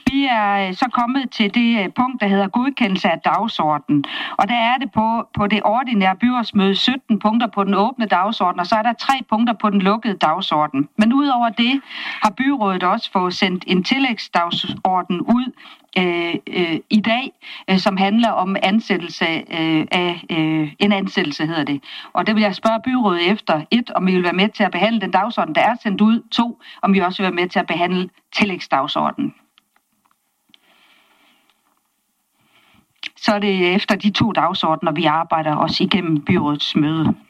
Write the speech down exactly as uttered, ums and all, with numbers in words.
Vi er så kommet til det punkt, der hedder godkendelse af dagsordenen. Og der er det på, på det ordinære byrådsmøde sytten punkter på den åbne dagsorden, og så er der tre punkter på den lukkede dagsorden. Men udover det har byrådet også fået sendt en tillægsdagsorden ud øh, øh, i dag, øh, som handler om ansættelse øh, af øh, en ansættelse, hedder det. Og det vil jeg spørge byrådet efter. Et, om I vil være med til at behandle den dagsorden, der er sendt ud. To, om I også vil være med til at behandle tillægsdagsordenen. Så er det efter de to dagsordener, vi arbejder os igennem byrådets møde.